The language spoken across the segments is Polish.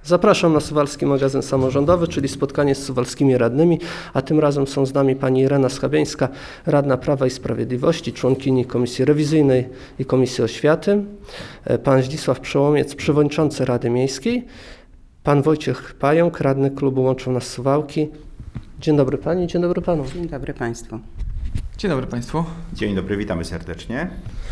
Zapraszam na Suwalski Magazyn Samorządowy, czyli spotkanie z suwalskimi radnymi, a tym razem są z nami pani Irena Schabińska, radna Prawa i Sprawiedliwości, członkini Komisji Rewizyjnej i Komisji Oświaty, pan Zdzisław Przełomiec, przewodniczący Rady Miejskiej, pan Wojciech Pająk, radny klubu Łączą Nas Suwałki. Dzień dobry pani, dzień dobry panu. Dzień dobry państwu. Dzień dobry państwu. Dzień dobry, witamy serdecznie.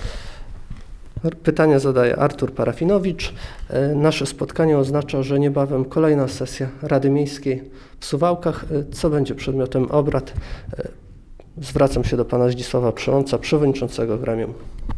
Pytania zadaje Artur Parafinowicz. Nasze spotkanie oznacza, że niebawem kolejna sesja Rady Miejskiej w Suwałkach. Co będzie przedmiotem obrad? Zwracam się do pana Zdzisława Przełomca, przewodniczącego gremium.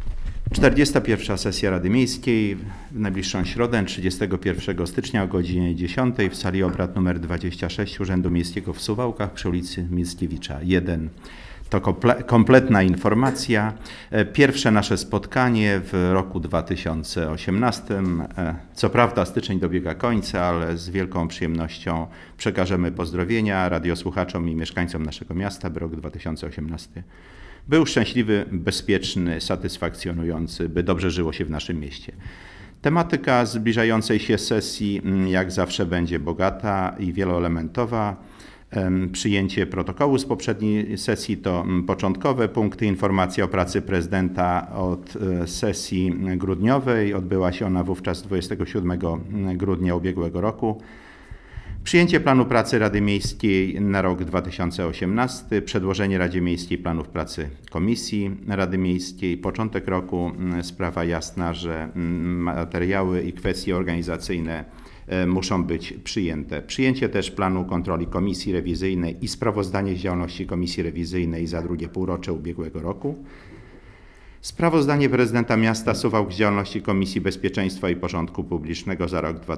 41. sesja Rady Miejskiej w najbliższą środę, 31 stycznia o godzinie 10 w sali obrad nr 26 Urzędu Miejskiego w Suwałkach przy ulicy Mickiewicza 1. To kompletna informacja. Pierwsze nasze spotkanie w roku 2018. Co prawda styczeń dobiega końca, ale z wielką przyjemnością przekażemy pozdrowienia radiosłuchaczom i mieszkańcom naszego miasta, by rok 2018 był szczęśliwy, bezpieczny, satysfakcjonujący, by dobrze żyło się w naszym mieście. Tematyka zbliżającej się sesji jak zawsze będzie bogata i wieloelementowa. Przyjęcie protokołu z poprzedniej sesji to początkowe punkty. Informacja o pracy prezydenta od sesji grudniowej. Odbyła się ona wówczas 27 grudnia ubiegłego roku. Przyjęcie planu pracy Rady Miejskiej na rok 2018. Przedłożenie Radzie Miejskiej planów pracy Komisji Rady Miejskiej. Początek roku. Sprawa jasna, że materiały i kwestie organizacyjne muszą być przyjęte. Przyjęcie też planu kontroli Komisji Rewizyjnej i sprawozdanie z działalności Komisji Rewizyjnej za drugie półrocze ubiegłego roku. Sprawozdanie prezydenta miasta Suwałk z działalności Komisji Bezpieczeństwa i Porządku Publicznego za rok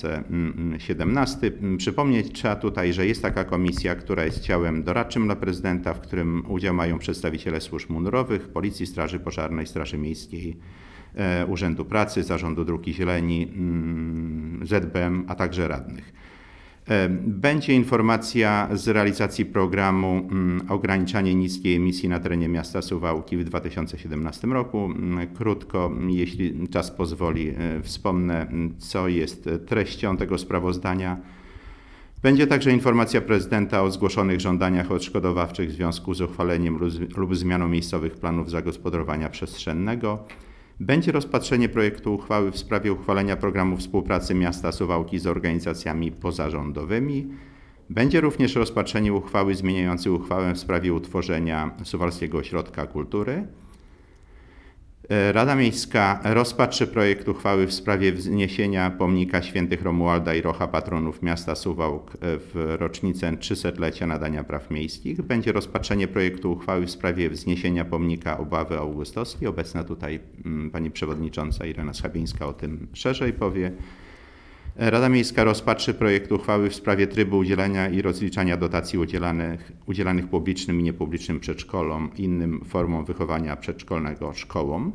2017. Przypomnieć trzeba tutaj, że jest taka komisja, która jest ciałem doradczym dla prezydenta, w którym udział mają przedstawiciele służb mundurowych, Policji, Straży Pożarnej, Straży Miejskiej, Urzędu Pracy, Zarządu Dróg i Zieleni, ZBM, a także radnych. Będzie informacja z realizacji programu ograniczanie niskiej emisji na terenie miasta Suwałki w 2017 roku. Krótko, jeśli czas pozwoli, wspomnę, co jest treścią tego sprawozdania. Będzie także informacja prezydenta o zgłoszonych żądaniach odszkodowawczych w związku z uchwaleniem lub zmianą miejscowych planów zagospodarowania przestrzennego. Będzie rozpatrzenie projektu uchwały w sprawie uchwalenia programu współpracy miasta Suwałki z organizacjami pozarządowymi. Będzie również rozpatrzenie uchwały zmieniającej uchwałę w sprawie utworzenia Suwalskiego Ośrodka Kultury. Rada Miejska rozpatrzy projekt uchwały w sprawie wzniesienia pomnika świętych Romualda i Rocha, patronów miasta Suwałk, w rocznicę 300-lecia nadania praw miejskich. Będzie rozpatrzenie projektu uchwały w sprawie wzniesienia pomnika Obawy Augustowskiej. Obecna tutaj pani przewodnicząca Irena Schabińska o tym szerzej powie. Rada Miejska rozpatrzy projekt uchwały w sprawie trybu udzielania i rozliczania dotacji udzielanych publicznym i niepublicznym przedszkolom i innym formom wychowania przedszkolnego szkołom.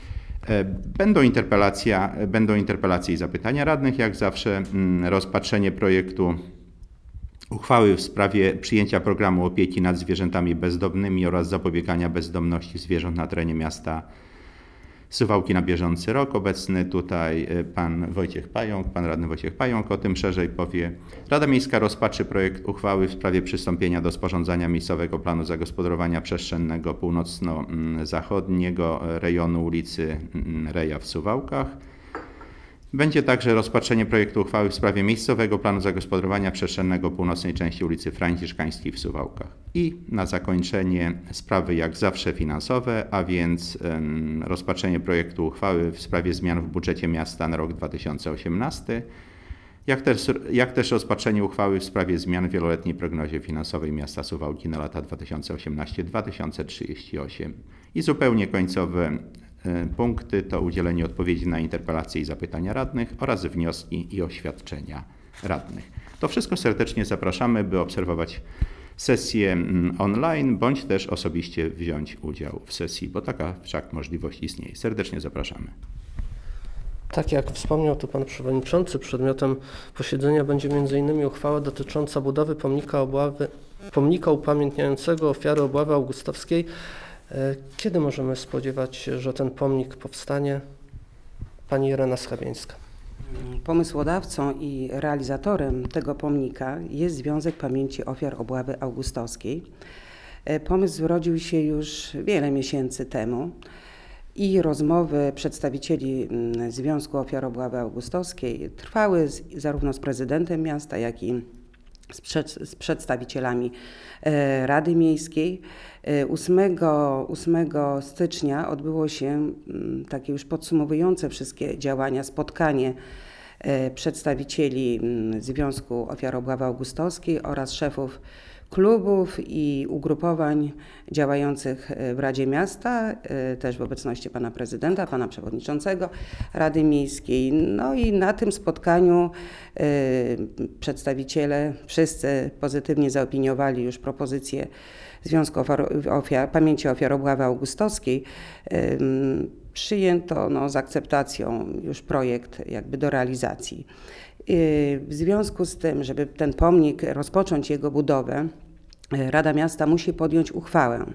Będą interpelacje i zapytania radnych, jak zawsze. Rozpatrzenie projektu uchwały w sprawie przyjęcia programu opieki nad zwierzętami bezdomnymi oraz zapobiegania bezdomności zwierząt na terenie miasta Suwałki na bieżący rok. Obecny tutaj pan radny Wojciech Pająk o tym szerzej powie. Rada Miejska rozpatrzy projekt uchwały w sprawie przystąpienia do sporządzania miejscowego planu zagospodarowania przestrzennego północno-zachodniego rejonu ulicy Reja w Suwałkach. Będzie także rozpatrzenie projektu uchwały w sprawie miejscowego planu zagospodarowania przestrzennego północnej części ulicy Franciszkańskiej w Suwałkach. I na zakończenie sprawy jak zawsze finansowe, a więc rozpatrzenie projektu uchwały w sprawie zmian w budżecie miasta na rok 2018, jak też rozpatrzenie uchwały w sprawie zmian w wieloletniej prognozie finansowej miasta Suwałki na lata 2018-2038. I zupełnie końcowe punkty to udzielenie odpowiedzi na interpelacje i zapytania radnych oraz wnioski i oświadczenia radnych. To wszystko serdecznie zapraszamy, by obserwować sesję online, bądź też osobiście wziąć udział w sesji, bo taka wszak możliwość istnieje. Serdecznie zapraszamy. Tak jak wspomniał tu pan przewodniczący, przedmiotem posiedzenia będzie m.in. uchwała dotycząca budowy pomnika upamiętniającego ofiary obławy augustowskiej. Kiedy możemy spodziewać się, że ten pomnik powstanie? Pani Irena Schabińska. Pomysłodawcą i realizatorem tego pomnika jest Związek Pamięci Ofiar Obławy Augustowskiej. Pomysł zrodził się już wiele miesięcy temu i rozmowy przedstawicieli Związku Ofiar Obławy Augustowskiej trwały zarówno z prezydentem miasta, jak i z przedstawicielami Rady Miejskiej. 8 stycznia odbyło się takie już podsumowujące wszystkie działania spotkanie przedstawicieli Związku Ofiar Obławy Augustowskiej oraz szefów klubów i ugrupowań działających w Radzie Miasta, też w obecności pana prezydenta, pana przewodniczącego Rady Miejskiej. No i na tym spotkaniu przedstawiciele wszyscy pozytywnie zaopiniowali już propozycję Związku Pamięci Ofiar Obławy Augustowskiej. Przyjęto z akceptacją już projekt jakby do realizacji. W związku z tym, żeby ten pomnik rozpocząć jego budowę, Rada Miasta musi podjąć uchwałę.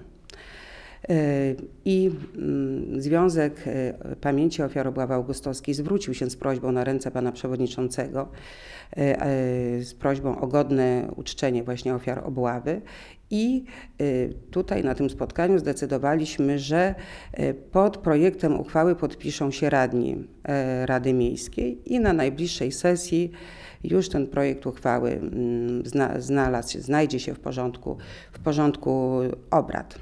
I Związek Pamięci Ofiar Obławy Augustowskiej zwrócił się z prośbą na ręce pana przewodniczącego, z prośbą o godne uczczenie właśnie ofiar obławy. I tutaj na tym spotkaniu zdecydowaliśmy, że pod projektem uchwały podpiszą się radni Rady Miejskiej i na najbliższej sesji już ten projekt uchwały znajdzie się w porządku obrad.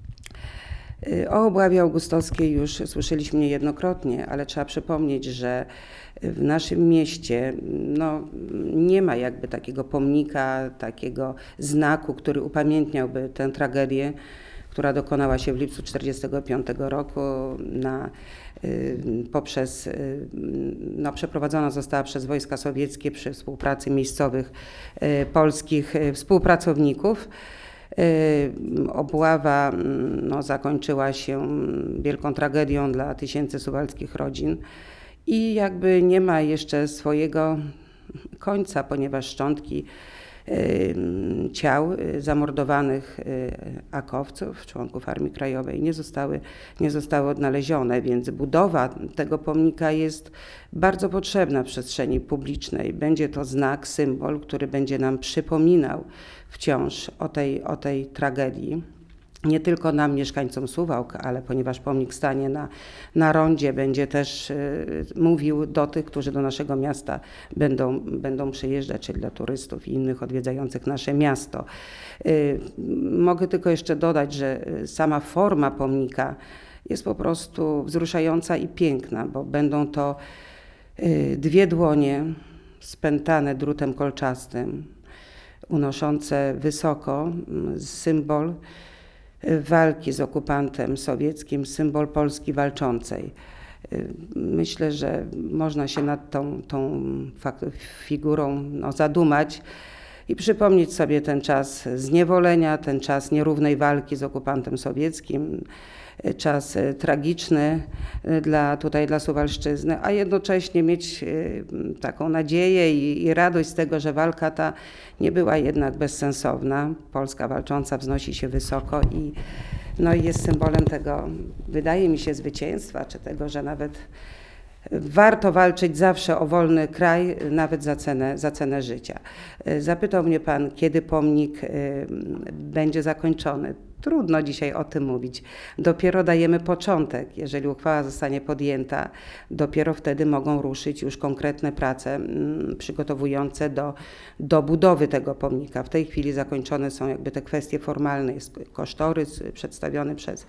O Obławie Augustowskiej już słyszeliśmy niejednokrotnie, ale trzeba przypomnieć, że w naszym mieście nie ma jakby takiego pomnika, takiego znaku, który upamiętniałby tę tragedię, która dokonała się w lipcu 1945 roku przeprowadzona została przez wojska sowieckie przy współpracy miejscowych polskich współpracowników. Obława zakończyła się wielką tragedią dla tysięcy suwalskich rodzin i jakby nie ma jeszcze swojego końca, ponieważ szczątki ciał zamordowanych akowców, członków Armii Krajowej nie zostały odnalezione, więc budowa tego pomnika jest bardzo potrzebna w przestrzeni publicznej. Będzie to znak, symbol, który będzie nam przypominał wciąż o tej tragedii. Nie tylko nam, mieszkańcom Suwałk, ale ponieważ pomnik stanie na rondzie, będzie też mówił do tych, którzy do naszego miasta będą przyjeżdżać, czyli dla turystów i innych odwiedzających nasze miasto. Mogę tylko jeszcze dodać, że sama forma pomnika jest po prostu wzruszająca i piękna, bo będą to dwie dłonie spętane drutem kolczastym, unoszące wysoko symbol walki z okupantem sowieckim, symbol Polski walczącej. Myślę, że można się nad tą figurą zadumać i przypomnieć sobie ten czas zniewolenia, ten czas nierównej walki z okupantem sowieckim, czas tragiczny dla Suwalszczyzny, a jednocześnie mieć taką nadzieję i radość z tego, że walka ta nie była jednak bezsensowna. Polska walcząca wznosi się wysoko i jest symbolem tego, wydaje mi się, zwycięstwa, czy tego, że nawet warto walczyć zawsze o wolny kraj, nawet za cenę życia. Zapytał mnie pan, kiedy pomnik będzie zakończony. Trudno dzisiaj o tym mówić. Dopiero dajemy początek. Jeżeli uchwała zostanie podjęta, dopiero wtedy mogą ruszyć już konkretne prace przygotowujące do budowy tego pomnika. W tej chwili zakończone są jakby te kwestie formalne. Jest kosztorys przedstawiony przez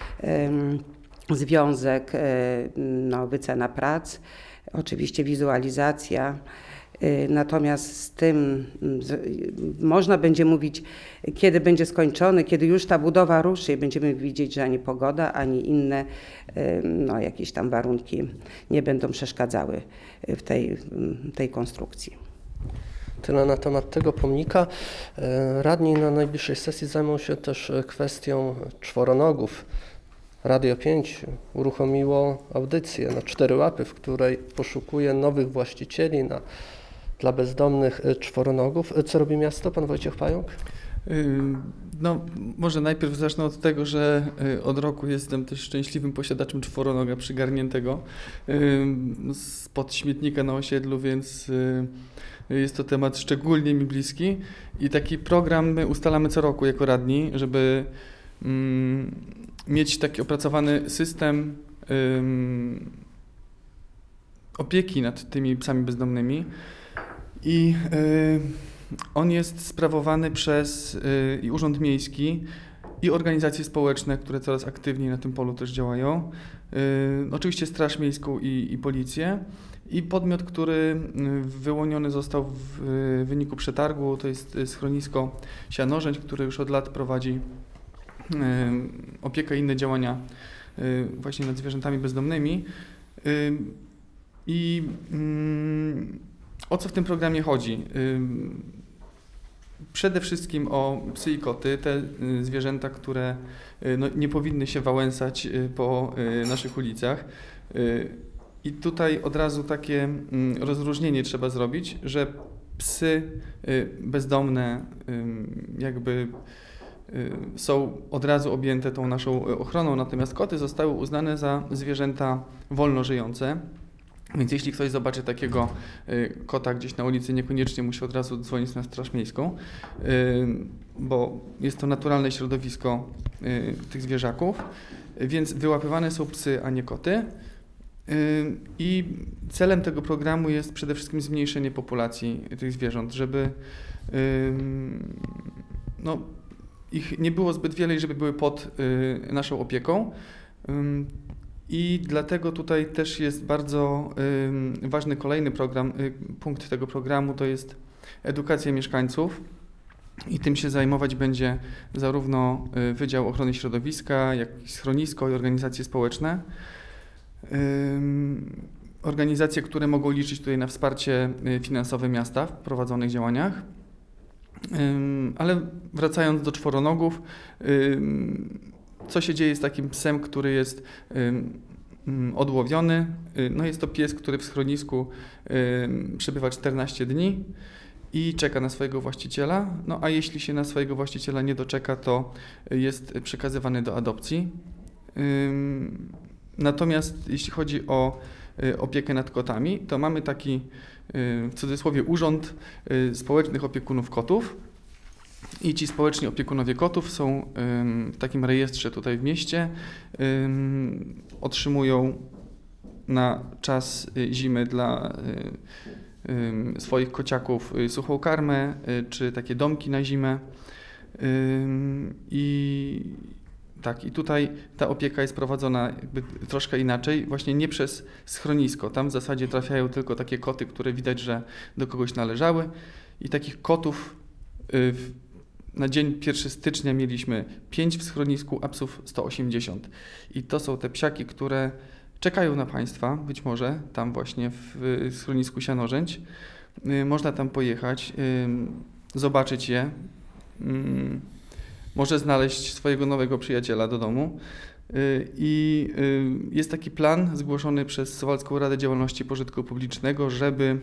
związek, wycena prac, oczywiście wizualizacja. Natomiast z tym można będzie mówić, kiedy będzie skończony, kiedy już ta budowa ruszy i będziemy widzieć, że ani pogoda, ani inne jakieś tam warunki nie będą przeszkadzały w tej konstrukcji. Tyle na temat tego pomnika. Radni na najbliższej sesji zajmą się też kwestią czworonogów. Radio 5 uruchomiło audycję na 4 łapy, w której poszukuje nowych właścicieli dla bezdomnych czworonogów. Co robi miasto, pan Wojciech Pająk? No, może najpierw zacznę od tego, że od roku jestem też szczęśliwym posiadaczem czworonoga przygarniętego spod śmietnika na osiedlu, więc jest to temat szczególnie mi bliski i taki program my ustalamy co roku jako radni, żeby mieć taki opracowany system opieki nad tymi psami bezdomnymi i on jest sprawowany przez i Urząd Miejski i organizacje społeczne, które coraz aktywniej na tym polu też działają. Oczywiście Straż Miejską i Policję. I podmiot, który wyłoniony został w wyniku przetargu, to jest schronisko Sianorzędź, które już od lat prowadzi opiekę i inne działania właśnie nad zwierzętami bezdomnymi. I o co w tym programie chodzi? Przede wszystkim o psy i koty, te zwierzęta, które no, nie powinny się wałęsać po naszych ulicach. I tutaj od razu takie rozróżnienie trzeba zrobić, że psy bezdomne jakby są od razu objęte tą naszą ochroną, natomiast koty zostały uznane za zwierzęta wolno żyjące. Więc jeśli ktoś zobaczy takiego kota gdzieś na ulicy, niekoniecznie musi od razu dzwonić na Straż Miejską, bo jest to naturalne środowisko tych zwierzaków, więc wyłapywane są psy, a nie koty. I celem tego programu jest przede wszystkim zmniejszenie populacji tych zwierząt, żeby no, ich nie było zbyt wiele i żeby były pod naszą opieką. I dlatego tutaj też jest bardzo ważny kolejny punkt tego programu, to jest edukacja mieszkańców i tym się zajmować będzie zarówno Wydział Ochrony Środowiska, jak i schronisko i organizacje społeczne. Organizacje, które mogą liczyć tutaj na wsparcie finansowe miasta w prowadzonych działaniach. Ale wracając do czworonogów, co się dzieje z takim psem, który jest odłowiony? No jest to pies, który w schronisku przebywa 14 dni i czeka na swojego właściciela. No a jeśli się na swojego właściciela nie doczeka, to jest przekazywany do adopcji. Natomiast jeśli chodzi o opiekę nad kotami, to mamy taki w cudzysłowie Urząd Społecznych Opiekunów Kotów. I ci społeczni opiekunowie kotów są w takim rejestrze tutaj w mieście, otrzymują na czas zimy dla swoich kociaków suchą karmę, czy takie domki na zimę. I tutaj ta opieka jest prowadzona jakby troszkę inaczej, właśnie nie przez schronisko. Tam w zasadzie trafiają tylko takie koty, które widać, że do kogoś należały i takich kotów na dzień 1 stycznia mieliśmy 5 w schronisku, a psów 180. I to są te psiaki, które czekają na Państwa, być może tam właśnie w schronisku Sianorzędź. Można tam pojechać, zobaczyć je, może znaleźć swojego nowego przyjaciela do domu. I jest taki plan zgłoszony przez Suwalską Radę Działalności Pożytku Publicznego, żeby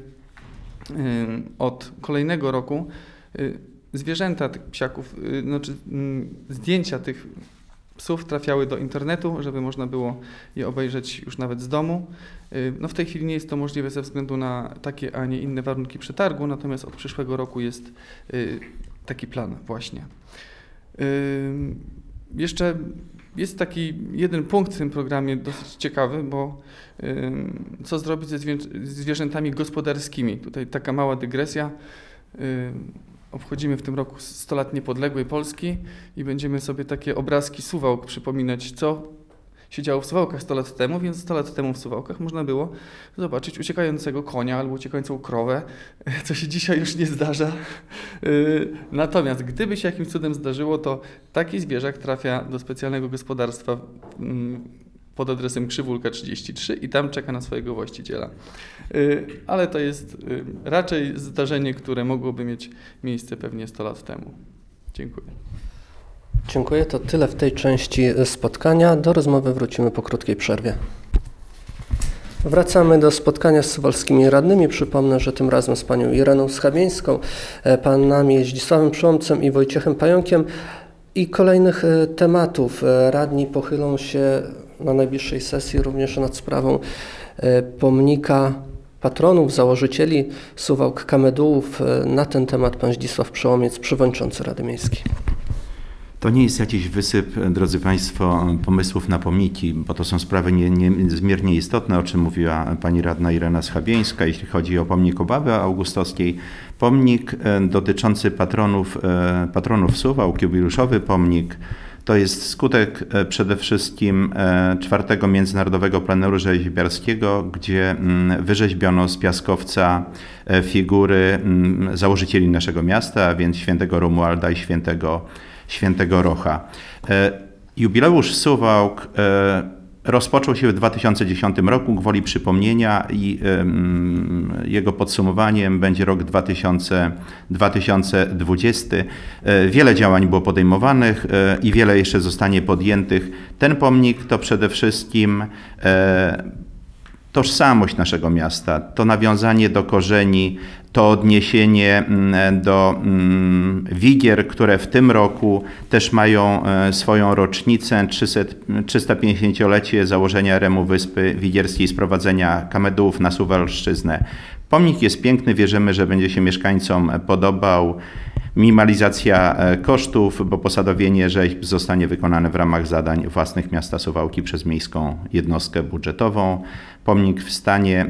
od kolejnego roku zwierzęta tych psiaków, znaczy zdjęcia tych psów trafiały do internetu, żeby można było je obejrzeć już nawet z domu. No w tej chwili nie jest to możliwe ze względu na takie, a nie inne warunki przetargu, natomiast od przyszłego roku jest taki plan właśnie. Jeszcze jest taki jeden punkt w tym programie dosyć ciekawy, bo co zrobić ze zwierzętami gospodarskimi. Tutaj taka mała dygresja. Obchodzimy w tym roku 100 lat niepodległej Polski i będziemy sobie takie obrazki Suwałk przypominać, co się działo w Suwałkach 100 lat temu, więc 100 lat temu w Suwałkach można było zobaczyć uciekającego konia albo uciekającą krowę, co się dzisiaj już nie zdarza. Natomiast gdyby się jakimś cudem zdarzyło, to taki zwierzak trafia do specjalnego gospodarstwa pod adresem Krzywulka 33 i tam czeka na swojego właściciela. Ale to jest raczej zdarzenie, które mogłoby mieć miejsce pewnie 100 lat temu. Dziękuję. Dziękuję. To tyle w tej części spotkania. Do rozmowy wrócimy po krótkiej przerwie. Wracamy do spotkania z suwalskimi radnymi. Przypomnę, że tym razem z panią Ireną Schabieńską, panami Zdzisławem Przyłomcem i Wojciechem Pająkiem i kolejnych tematów. Radni pochylą się na najbliższej sesji również nad sprawą pomnika patronów, założycieli Suwałk Kamedułów. Na ten temat pan Zdzisław Przyłomiec, przewodniczący Rady Miejskiej. To nie jest jakiś wysyp, drodzy Państwo, pomysłów na pomniki, bo to są sprawy niezmiernie istotne, o czym mówiła pani radna Irena Schabieńska, jeśli chodzi o pomnik Obawy Augustowskiej. Pomnik dotyczący patronów Suwałk, jubileuszowy pomnik, to jest skutek przede wszystkim 4. Międzynarodowego Pleneru Rzeźbiarskiego, gdzie wyrzeźbiono z piaskowca figury założycieli naszego miasta, a więc świętego Romualda i świętego Rocha. Jubileusz Suwałk rozpoczął się w 2010 roku gwoli przypomnienia i jego podsumowaniem będzie rok 2020. Wiele działań było podejmowanych i wiele jeszcze zostanie podjętych. Ten pomnik to przede wszystkim tożsamość naszego miasta, to nawiązanie do korzeni, to odniesienie do wigier, które w tym roku też mają swoją rocznicę, 350-lecie założenia Remu Wyspy Wigierskiej, sprowadzenia Kamedułów na Suwalszczyznę. Pomnik jest piękny, wierzymy, że będzie się mieszkańcom podobał. Minimalizacja kosztów, bo posadowienie rzeźb zostanie wykonane w ramach zadań własnych miasta Suwałki przez miejską jednostkę budżetową. Pomnik w stanie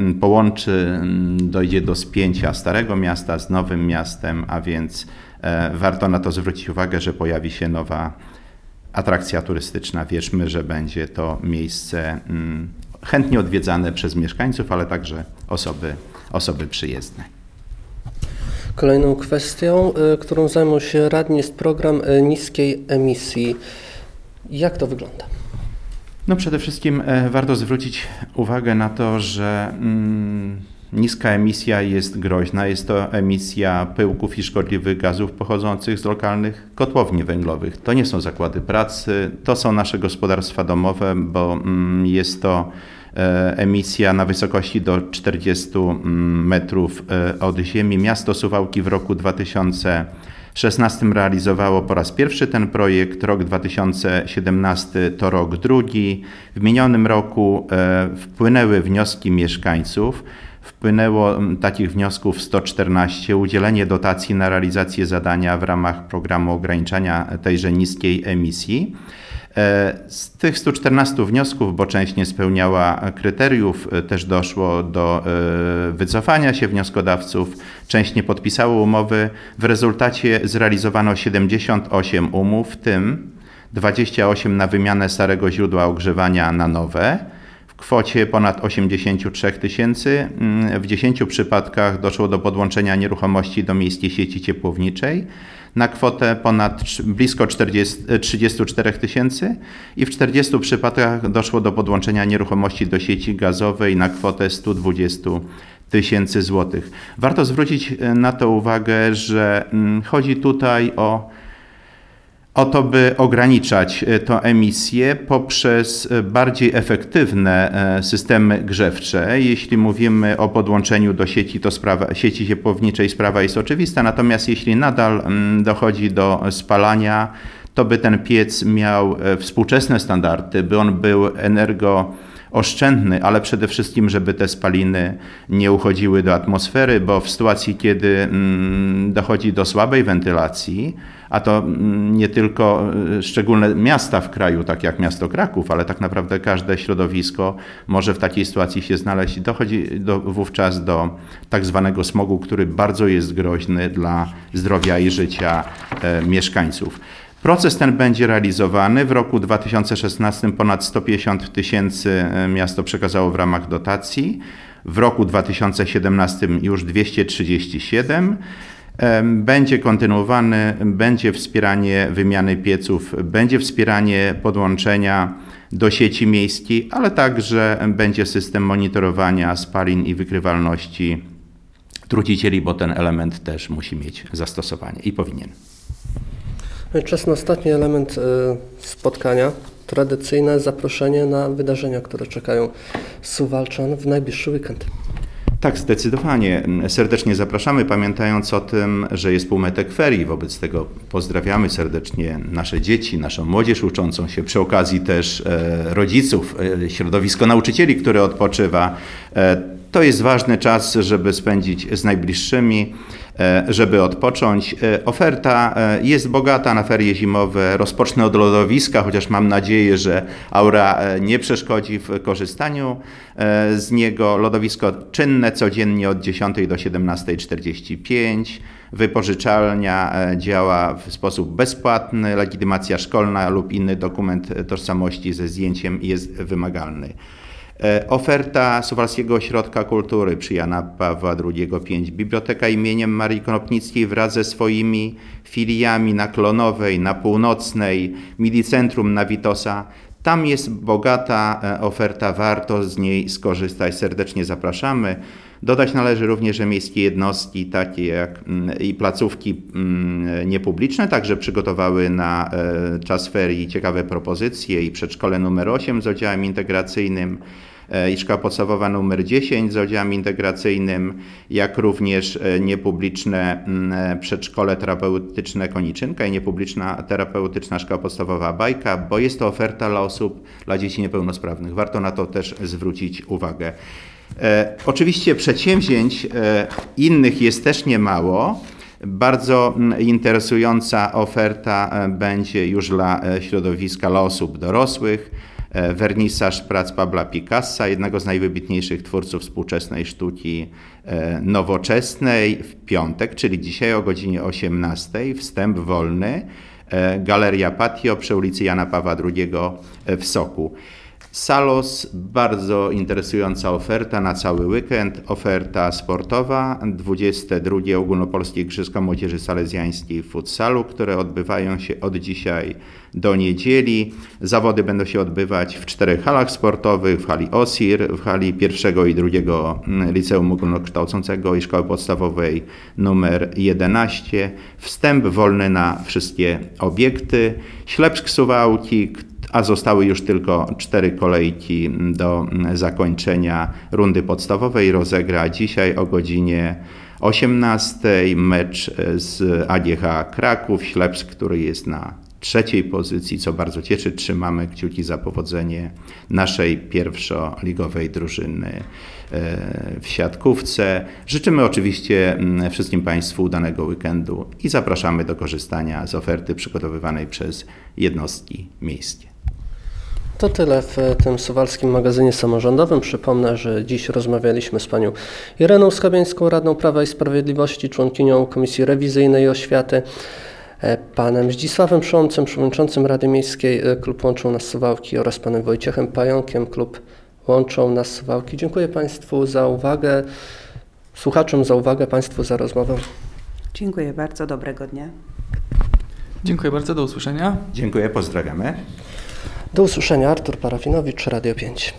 dojdzie do spięcia Starego Miasta z Nowym Miastem, a więc warto na to zwrócić uwagę, że pojawi się nowa atrakcja turystyczna. Wierzmy, że będzie to miejsce chętnie odwiedzane przez mieszkańców, ale także osoby przyjezdne. Kolejną kwestią, którą zajmą się radni, jest program niskiej emisji. Jak to wygląda? No przede wszystkim warto zwrócić uwagę na to, że niska emisja jest groźna. Jest to emisja pyłków i szkodliwych gazów pochodzących z lokalnych kotłowni węglowych. To nie są zakłady pracy, to są nasze gospodarstwa domowe, bo jest to emisja na wysokości do 40 metrów od ziemi. Miasto Suwałki w roku 2016 realizowało po raz pierwszy ten projekt, rok 2017 to rok drugi. W minionym roku wpłynęły wnioski mieszkańców. Wpłynęło takich wniosków 114, udzielenie dotacji na realizację zadania w ramach programu ograniczania tejże niskiej emisji. Z tych 114 wniosków, bo część nie spełniała kryteriów, też doszło do wycofania się wnioskodawców, część nie podpisało umowy. W rezultacie zrealizowano 78 umów, w tym 28 na wymianę starego źródła ogrzewania na nowe, w kwocie ponad 83 tysięcy. W 10 przypadkach doszło do podłączenia nieruchomości do miejskiej sieci ciepłowniczej na kwotę blisko 34 tysięcy i w 40 przypadkach doszło do podłączenia nieruchomości do sieci gazowej na kwotę 120 tysięcy złotych. Warto zwrócić na to uwagę, że chodzi tutaj o to, by ograniczać tę emisję poprzez bardziej efektywne systemy grzewcze. Jeśli mówimy o podłączeniu do sieci, to sieci ciepłowniczej sprawa jest oczywista, natomiast jeśli nadal dochodzi do spalania, to by ten piec miał współczesne standardy, by on był energooszczędny, ale przede wszystkim, żeby te spaliny nie uchodziły do atmosfery, bo w sytuacji, kiedy dochodzi do słabej wentylacji, a to nie tylko szczególne miasta w kraju, tak jak miasto Kraków, ale tak naprawdę każde środowisko może w takiej sytuacji się znaleźć. Dochodzi wówczas do tak zwanego smogu, który bardzo jest groźny dla zdrowia i życia mieszkańców. Proces ten będzie realizowany. W roku 2016 ponad 150 tysięcy miasto przekazało w ramach dotacji. W roku 2017 już 237. Będzie kontynuowany, będzie wspieranie wymiany pieców, będzie wspieranie podłączenia do sieci miejskiej, ale także będzie system monitorowania spalin i wykrywalności trucicieli, bo ten element też musi mieć zastosowanie i powinien. Czas na ostatni element spotkania, tradycyjne zaproszenie na wydarzenia, które czekają Suwalczan w najbliższy weekend. Tak, zdecydowanie. Serdecznie zapraszamy, pamiętając o tym, że jest półmetek ferii. Wobec tego pozdrawiamy serdecznie nasze dzieci, naszą młodzież uczącą się, przy okazji też rodziców, środowisko nauczycieli, które odpoczywa. To jest ważny czas, żeby spędzić z najbliższymi, żeby odpocząć. Oferta jest bogata na ferie zimowe. Rozpocznę od lodowiska, chociaż mam nadzieję, że aura nie przeszkodzi w korzystaniu z niego. Lodowisko czynne codziennie od 10 do 17:45. Wypożyczalnia działa w sposób bezpłatny. Legitymacja szkolna lub inny dokument tożsamości ze zdjęciem jest wymagalny. Oferta Suwalskiego Ośrodka Kultury przy Jana Pawła II 5. Biblioteka imieniem Marii Konopnickiej wraz ze swoimi filiami na Klonowej, na Północnej, Milicentrum na Witosa. Tam jest bogata oferta, warto z niej skorzystać. Serdecznie zapraszamy. Dodać należy również, że miejskie jednostki, takie jak i placówki niepubliczne, także przygotowały na czas ferii ciekawe propozycje i przedszkole numer 8 z oddziałem integracyjnym, i szkoła podstawowa numer 10 z oddziałem integracyjnym, jak również niepubliczne przedszkole terapeutyczne Koniczynka i niepubliczna terapeutyczna szkoła podstawowa Bajka, bo jest to oferta dla dzieci niepełnosprawnych. Warto na to też zwrócić uwagę. Oczywiście przedsięwzięć innych jest też niemało. Bardzo interesująca oferta będzie już dla środowiska, dla osób dorosłych. Wernisaż prac Pabla Picassa, jednego z najwybitniejszych twórców współczesnej sztuki nowoczesnej, w piątek, czyli dzisiaj o godzinie 18:00, wstęp wolny, Galeria Patio przy ulicy Jana Pawła II w Soku. Salos, bardzo interesująca oferta na cały weekend, oferta sportowa, 22. Ogólnopolskie Igrzyska Młodzieży Salezjańskiej w futsalu, które odbywają się od dzisiaj do niedzieli. Zawody będą się odbywać w 4 halach sportowych, w hali OSIR, w hali 1. i 2. Liceum Ogólnokształcącego i Szkoły Podstawowej numer 11. Wstęp wolny na wszystkie obiekty. Ślepsk Suwałki, a zostały już tylko 4 kolejki do zakończenia rundy podstawowej. Rozegra dzisiaj o godzinie 18:00 mecz z AGH Kraków. Ślepsk, który jest na 3. pozycji, co bardzo cieszy. Trzymamy kciuki za powodzenie naszej pierwszoligowej drużyny w siatkówce. Życzymy oczywiście wszystkim Państwu udanego weekendu i zapraszamy do korzystania z oferty przygotowywanej przez jednostki miejskie. To tyle w tym suwalskim magazynie samorządowym. Przypomnę, że dziś rozmawialiśmy z panią Ireną Skabeńską, radną Prawa i Sprawiedliwości, członkinią Komisji Rewizyjnej Oświaty, panem Zdzisławem Przącem, przewodniczącym Rady Miejskiej Klub Łączą Nas Suwałki oraz panem Wojciechem Pająkiem, Klub Łączą Nas Suwałki. Dziękuję Państwu za uwagę, słuchaczom za uwagę, Państwu za rozmowę. Dziękuję bardzo, dobrego dnia. Dziękuję bardzo, do usłyszenia. Dziękuję, pozdrawiamy. Do usłyszenia, Artur Parafinowicz, Radio 5.